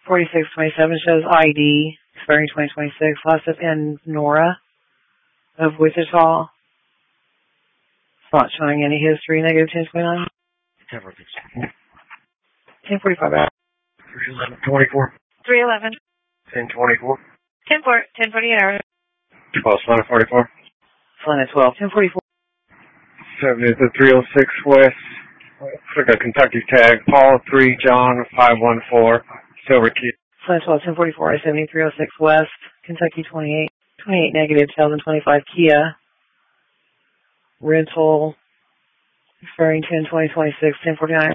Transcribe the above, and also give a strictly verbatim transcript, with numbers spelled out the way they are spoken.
forty-six twenty-seven shows I D, expiring twenty twenty-six. Last is N. Nora of Wichita. It's not showing any history. Negative ten twenty-nine. ten forty-five out. three eleven twenty-four. three eleven. ten twenty-four. ten forty hours. twelve forty-four. Flying at twelve. ten forty-four. seven is the three oh six West. Took a Kentucky tag. Paul three, John five one four. Silver Key. Flying twelve. ten forty-four. I seventy three oh six West. Kentucky twenty-eight. twenty-eight negative. two thousand twenty-five Kia. Rental. Expiring ten twenty twenty-six. ten forty-nine.